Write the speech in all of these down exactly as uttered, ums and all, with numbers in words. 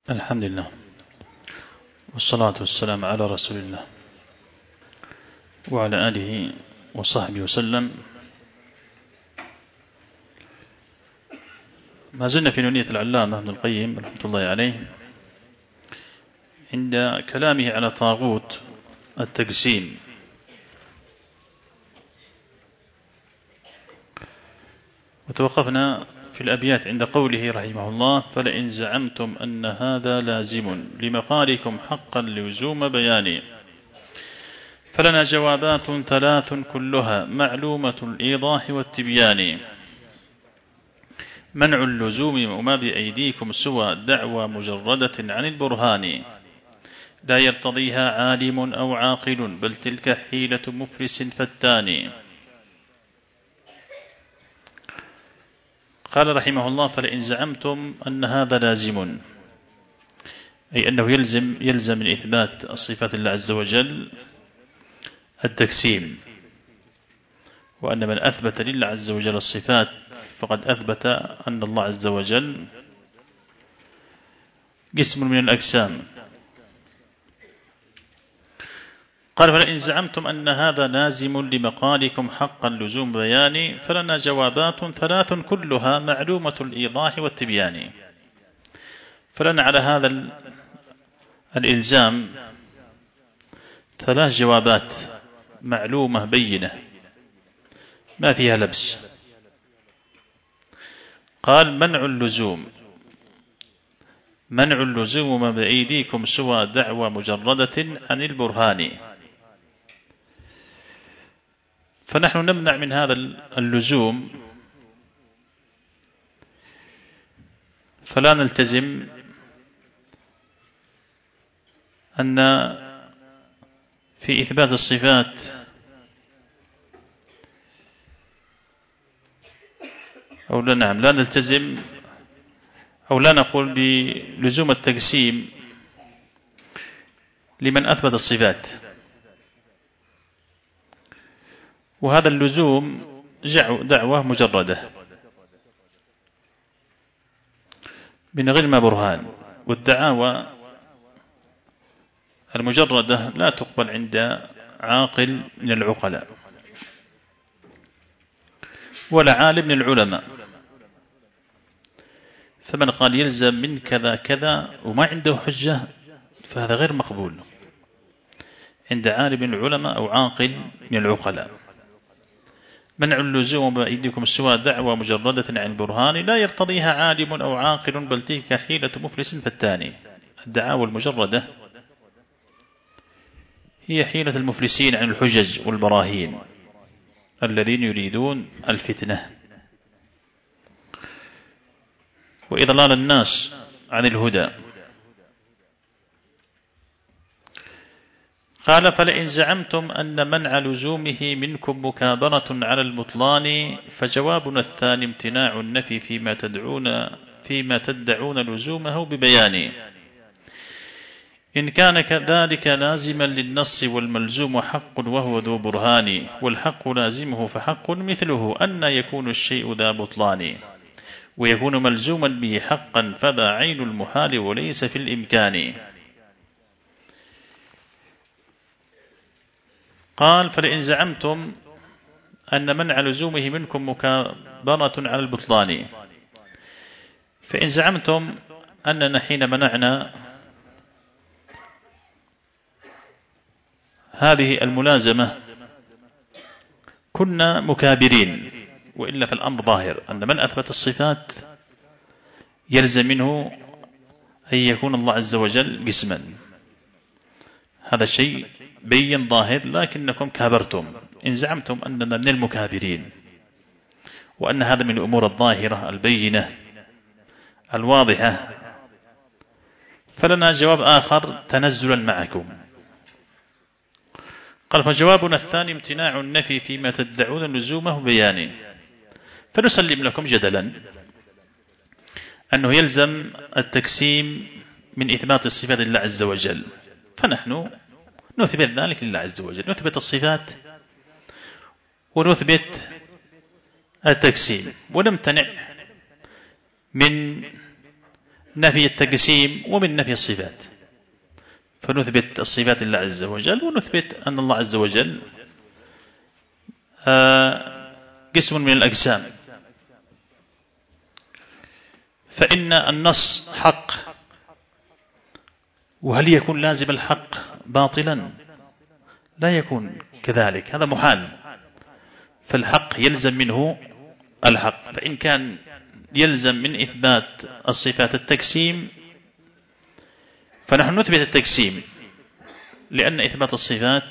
الحمد لله والصلاة والسلام على رسول الله وعلى آله وصحبه وسلم. ما زلنا في نونية العلامة ابن القيم رحمة الله عليه عند كلامه على طاغوت التقسيم. وتوقفنا في الأبيات عند قوله رحمه الله: فلئن زعمتم أن هذا لازم لمقالكم حقا لزوم بياني، فلنا جوابات ثلاث كلها معلومة الإيضاح والتبيان. منع اللزوم وما بأيديكم سوى دعوى مجردة عن البرهان، لا يرتضيها عالم أو عاقل بل تلك حيلة مفلس فتان. قال رحمه الله: فلئن زعمتم أن هذا لازم، أي أنه يلزم, يلزم من إثبات الصفات الله عز وجل التقسيم، وأن من أثبت لله عز وجل الصفات فقد أثبت أن الله عز وجل قسم من الأجسام. قال: فلئن زعمتم أن هذا لازم لمقالكم حقا لزوم بياني، فلنا جوابات ثلاث كلها معلومة الإيضاح والتبيان. فلنا على هذا الإلزام ثلاث جوابات معلومة بينة ما فيها لبس. قال: منع اللزوم، منع اللزوم ما بأيديكم سوى دعوى مجردة عن البرهان. فنحن نمنع من هذا اللزوم، فلا نلتزم أن في إثبات الصفات أو لا نعم لا نلتزم أو لا نقول بلزوم التقسيم لمن أثبت الصفات. وهذا اللزوم دعوة مجردة من غير ما برهان، والدعاوى المجردة لا تقبل عند عاقل من العقلاء ولا عالم من العلماء. فمن قال يلزم من كذا كذا وما عنده حجة فهذا غير مقبول عند عالم من العلماء أو عاقل من العقلاء. منع اللزوم بأيديكم السوى دعوى مجردة عن برهان، لا يرتضيها عالم أو عاقل بل تلك حيلة مفلس فتان. الدعاوى المجردة هي حيلة المفلسين عن الحجج والبراهين الذين يريدون الفتنة وإضلال الناس عن الهدى. قال: فلئن زعمتم أن منع لزومه منكم مكابرة على البطلان، فجوابنا الثاني امتناع النفي فيما تدعون فيما تدعون لزومه ببيان. إن كان كذلك لازما للنص والملزوم حق وهو ذو برهان، والحق لازمه فحق مثله أن يكون الشيء ذا بطلان، ويكون ملزوما به حقا فذا عين المحال وليس في الإمكان. قال: فلئن زعمتم أن منع لزومه منكم مكابرة على البطلان، فإن زعمتم أننا حين منعنا هذه الملازمة كنا مكابرين، وإلا فالأمر ظاهر أن من أثبت الصفات يلزم منه أن يكون الله عز وجل قسما. هذا شيء بين ظاهر، لكنكم كابرتم إن زعمتم أننا من المكابرين، وأن هذا من الأمور الظاهرة البينة الواضحة. فلنا جواب آخر تنزلا معكم. قال: فجوابنا الثاني امتناع النفي فيما تدعون لزومه بياني. فنسلم لكم جدلا أنه يلزم التقسيم من إثبات الصفات لله عز وجل، فنحن نثبت ذلك لله عز وجل، نثبت الصفات ونثبت التقسيم، ونمتنع من نفي التقسيم ومن نفي الصفات، فنثبت الصفات لله عز وجل ونثبت أن الله عز وجل قسم من الأجسام. فإن النص حق، وهل يكون لازم الحق باطلا؟ لا يكون كذلك، هذا محال. فالحق يلزم منه الحق، فإن كان يلزم من إثبات الصفات التجسيم فنحن نثبت التجسيم، لأن إثبات الصفات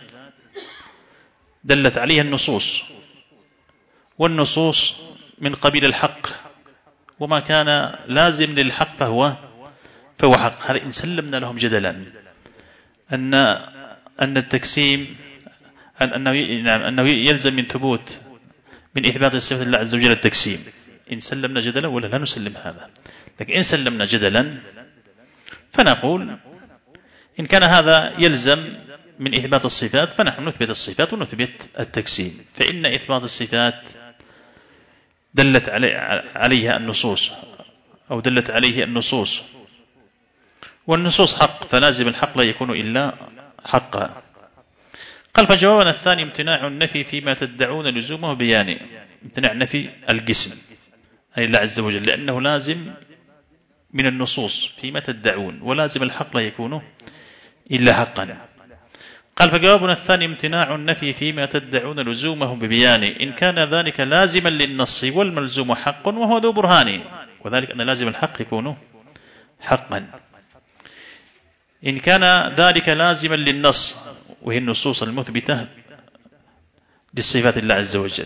دلت عليها النصوص، والنصوص من قبيل الحق، وما كان لازم للحق فهو فهو حق. هذا إن سلمنا لهم جدلا أن أن التجسيم أنه أنه يلزم من ثبوت من إثبات الصفات لله عز وجل التجسيم، إن سلمنا جدلا ولا لا نسلم هذا. لكن إن سلمنا جدلا فنقول إن كان هذا يلزم من إثبات الصفات فنحن نثبت الصفات ونثبت التجسيم، فإن إثبات الصفات دلت عليها النصوص أو دلت عليه النصوص، والنصوص حق، فلازم الحق لا يكون إلا حقا. قال فجوابنا الثاني امتناع النفي فيما تدعون لزومه بيانه، امتناع نفي القسم أي الله عز وجل، لأنه لازم من النصوص فيما تدعون، ولازم الحق لا يكون إلا حقا. قال فجوابنا الثاني امتناع النفي فيما تدعون لزومه ببيانه، إن كان ذلك لازما للنص والملزوم حق وهو ذو برهان، وذلك أن لازم الحق يكون حقا. إن كان ذلك لازما للنص وهي النصوص المثبتة للصفات الله عز وجل،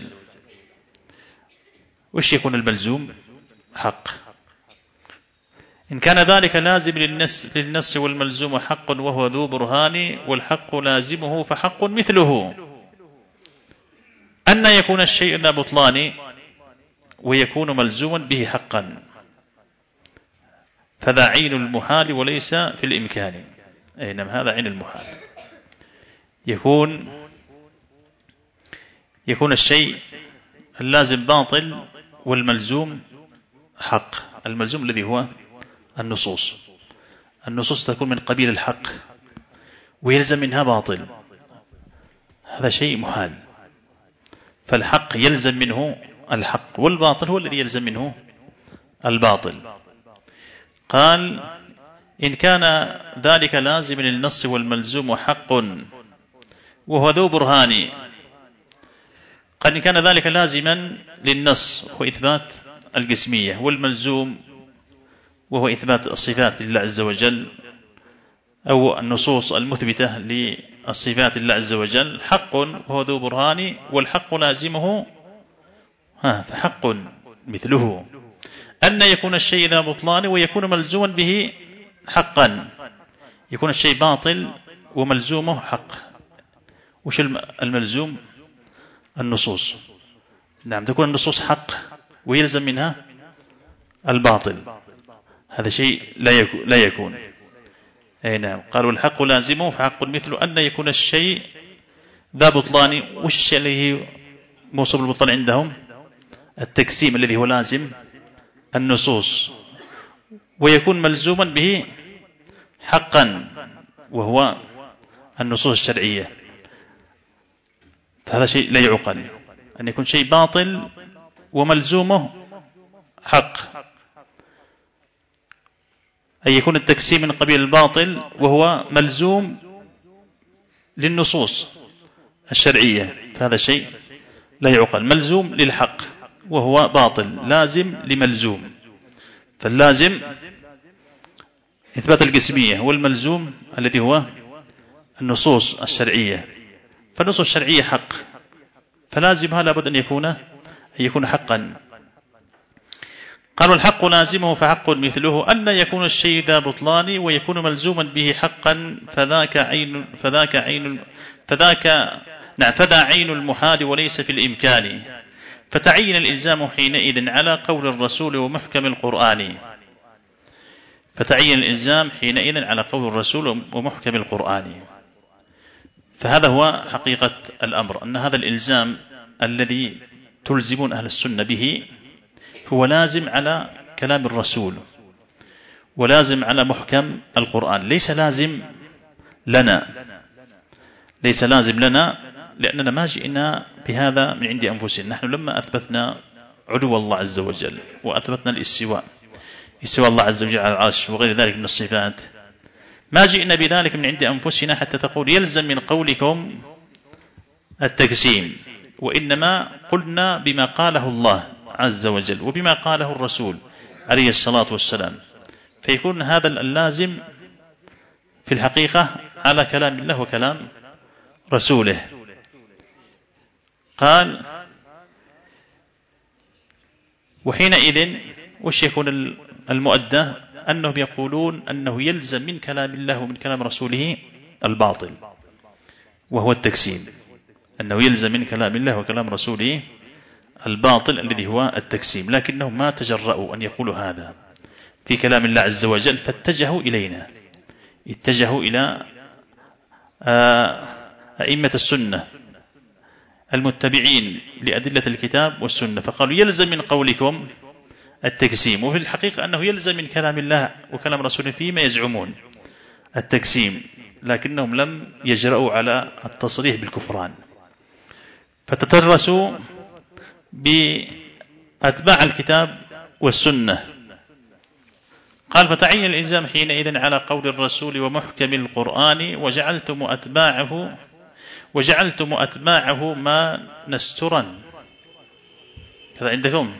وش يكون الملزوم؟ حق. إن كان ذلك لازم للنص, للنص والملزوم حق وهو ذو برهان، والحق لازمه فحق مثله. أن يكون الشيء ذا بطلان ويكون ملزوما به حقا، فذا عين المحال وليس في الإمكان. أينما هذا عين المحال، يكون يكون الشيء اللازم باطل والملزوم حق. الملزوم الذي هو النصوص، النصوص تكون من قبيل الحق ويلزم منها باطل، هذا شيء محال. فالحق يلزم منه الحق، والباطل هو الذي يلزم منه الباطل. قال إن كان ذلك لازم للنص والملزوم حق وهو ذو برهان. قال إن كان ذلك لازما للنص هو إثبات القسمية، والملزوم وهو إثبات الصفات لله عز وجل أو النصوص المثبتة للصفات لله عز وجل حق وهو ذو برهان، والحق لازمه ها فحق مثله. أن يكون الشيء ذا بطلان ويكون ملزوما به حقا، يكون الشيء باطل وملزومه حق. وش الملزوم؟ النصوص. نعم، تكون النصوص حق ويلزم منها الباطل، هذا شيء لا يكون. أي نعم. قالوا الحق لازمه فحق مثله. أن يكون الشيء ذا بطلان، وش الشيء الذي موصوف بالبطلان عندهم؟ التقسيم الذي هو لازم النصوص، ويكون ملزوما به حقا وهو النصوص الشرعية. فهذا شيء لا يعقل، أن يكون شيء باطل وملزومه حق، أن يكون التقسيم من قبيل الباطل وهو ملزوم للنصوص الشرعية، فهذا شيء لا يعقل. ملزوم للحق وهو باطل، لازم لملزوم. فاللازم إثبات القسمية، والملزوم الذي هو النصوص الشرعية. فالنصوص الشرعية حق، فلازمها لابد أن يكون أن يكون حقا. قالوا الحق لازمه فحق مثله. أن يكون الشيء ذا بطلان ويكون ملزوما به حقا، فذاك عين فذاك عين فذاك نعم فذا عين المحال وليس في الإمكان، فتعين الإلزام حينئذ على قول الرسول ومحكم القرآن. فتعين الإلزام حينئذ على قول الرسول ومحكم القرآن. فهذا هو حقيقة الأمر، أن هذا الإلزام الذي تلزمون أهل السنة به هو لازم على كلام الرسول ولازم على محكم القرآن، ليس لازم لنا ليس لازم لنا لأننا ما جئنا بهذا من عند أنفسنا. نحن لما أثبتنا علو الله عز وجل وأثبتنا الاستواء استواء الله عز وجل على العرش وغير ذلك من الصفات، ما جئنا بذلك من عند أنفسنا حتى تقول يلزم من قولكم التجسيم، وإنما قلنا بما قاله الله عز وجل وبما قاله الرسول عليه الصلاة والسلام، فيكون هذا اللازم في الحقيقة على كلام الله وكلام رسوله. قال وحينئذ وش يكون المؤدى؟ أنهم يقولون أنه يلزم من كلام الله ومن كلام رسوله الباطل وهو التجسيم، أنه يلزم من كلام الله وكلام رسوله الباطل الذي هو التجسيم، لكنهم ما تجرؤوا أن يقولوا هذا في كلام الله عز وجل، فاتجهوا إلينا، اتجهوا إلى أئمة السنة المتبعين لأدلة الكتاب والسنة، فقالوا يلزم من قولكم التجسيم، وفي الحقيقة أنه يلزم من كلام الله وكلام رسوله فيما يزعمون التجسيم، لكنهم لم يجرؤوا على التصريح بالكفران، فتترسوا بأتباع الكتاب والسنة. قال فتعين الإلزام حينئذ على قول الرسول ومحكم القرآن وجعلتم أتباعه وجعلتم أتباعه ما نسترا، هذا عندكم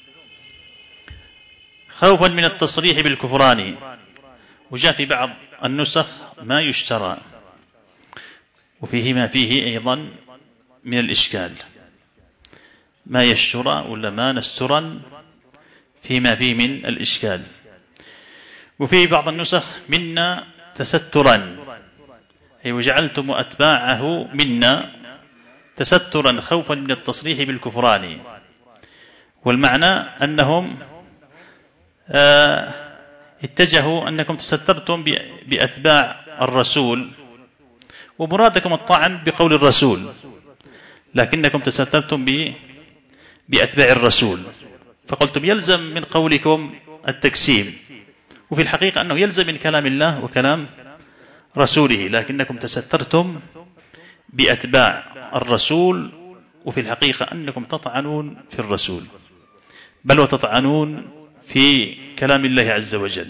خوفا من التصريح بالكفران، وجاء في بعض النسخ ما يشترى، وفيه ما فيه أيضا من الإشكال، ما يشترى ولا ما نسترا فيما فيه من الإشكال. وفي بعض النسخ منا تسترا، أي وجعلتم أتباعه منا تسترا خوفا من التصريح بالكفران، والمعنى أنهم آه اتجهوا أنكم تسترتم بأتباع الرسول ومرادكم الطعن بقول الرسول، لكنكم تسترتم بأتباع الرسول، فقلتم يلزم من قولكم التجسيم، وفي الحقيقة أنه يلزم من كلام الله وكلام رسوله، لكنكم تسترتم بأتباع الرسول، وفي الحقيقة أنكم تطعنون في الرسول بل وتطعنون في كلام الله عز وجل.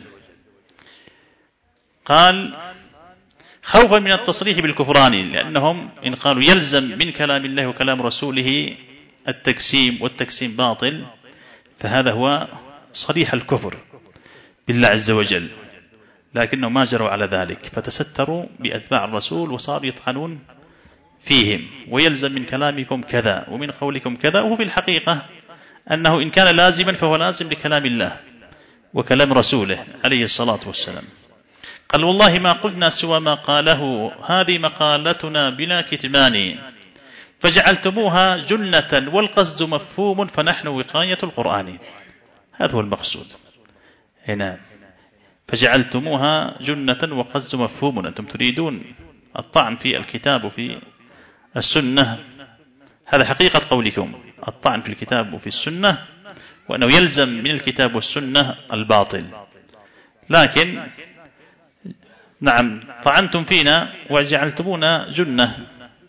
قال خوفا من التصريح بالكفران، لأنهم إن قالوا يلزم من كلام الله وكلام رسوله التجسيم والتجسيم باطل، فهذا هو صريح الكفر بالله عز وجل، لكنهم ما جروا على ذلك، فتستروا بأتباع الرسول وصاروا يطعنون فيهم، ويلزم من كلامكم كذا ومن قولكم كذا، وهو في الحقيقة أنه إن كان لازما فهو لازم لكلام الله وكلام رسوله عليه الصلاة والسلام. قال والله ما قلنا سوى ما قاله، هذه مقالتنا بلا كتمان، فجعلتموها جنة والقصد مفهوم فنحن وقاية القرآن. هذا هو المقصود هنا، فجعلتموها جنة وقصد مفهوم، أنتم تريدون الطعن في الكتاب وفي السنة، هذا حقيقة قولكم، الطعن في الكتاب وفي السنة، وأنه يلزم من الكتاب والسنة الباطل، لكن نعم طعنتم فينا وجعلتمونا جنة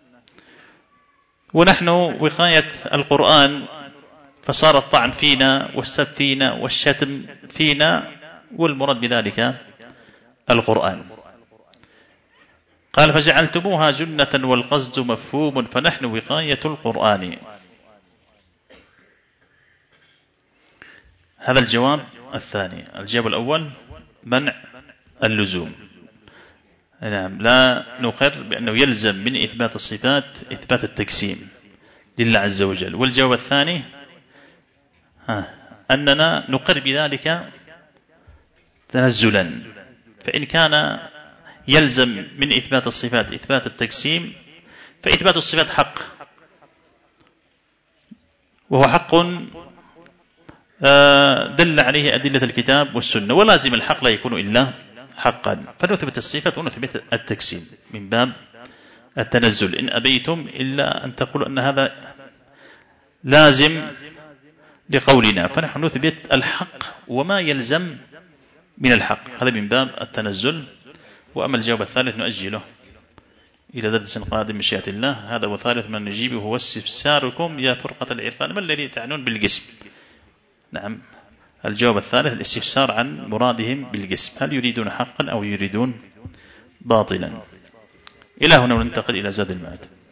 ونحن وقاية القرآن، فصار الطعن فينا والسب فينا والشتم فينا، والمراد بذلك القرآن. قال فجعلتموها جنة والقصد مفهوم فنحن وقاية القرآن. هذا الجواب الثاني. الجواب الأول منع اللزوم، نعم لا نقر بأنه يلزم من إثبات الصفات إثبات التجسيم لله عز وجل. والجواب الثاني ها أننا نقر بذلك تنزلا، فإن كان يلزم من إثبات الصفات إثبات التجسيم فإثبات الصفات حق، وهو حق دل عليه أدلة الكتاب والسنة، ولازم الحق لا يكون إلا حقا، فنثبت الصفات ونثبت التجسيم من باب التنزل، إن أبيتم إلا أن تقولوا أن هذا لازم لقولنا، فنحن نثبت الحق وما يلزم من الحق. هذا من باب التنزل. وأما الجواب الثالث نؤجله إلى درس قادم مشيئة الله. هذا وثالث من نجيبه هو استفساركم يا فرقة العرفان ما الذي تعنون بالقسم. نعم، الجواب الثالث الاستفسار عن مرادهم بالقسم، هل يريدون حقا أو يريدون باطلا. إلى هنا وننتقل إلى زاد المعاد.